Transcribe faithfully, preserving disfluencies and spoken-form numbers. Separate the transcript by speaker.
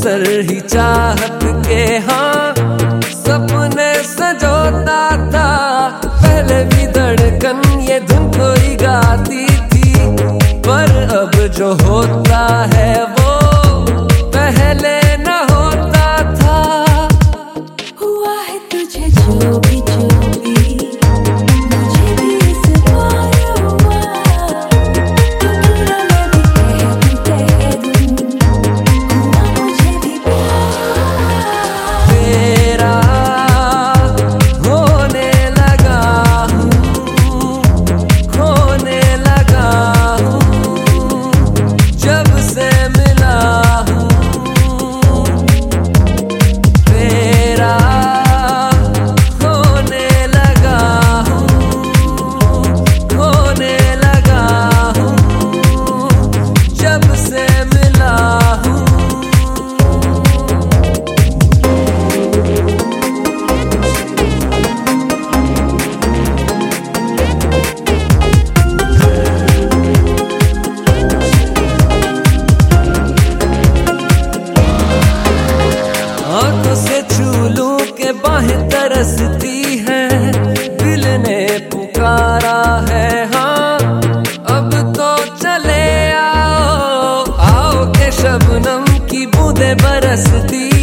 Speaker 1: अक्सर ही चाहत के हाँ सपने सजोता था। पहले भी धड़कन ये धुन कोई गाती थी, पर अब जो होता है वो पहले न होता था।
Speaker 2: हुआ है तुझे जो भी जो भी मुझे भी इस बार हुआ, अकेला मैं भी कह दूं कह दूं हुआ मुझे भी प्यार।
Speaker 1: तेरा होने लगा हूँ, खोने लगा हूँ जब से मिला हूँ। तेरा होने लगा हूँ, खोने लगा हूँ जब से मिला हूँ। आंखों से छू लूं के बाहें तरसती है, दिल ने पुकारा है हाँ अब तो चले आओ। आओ के शबनम की बूंदें बरसती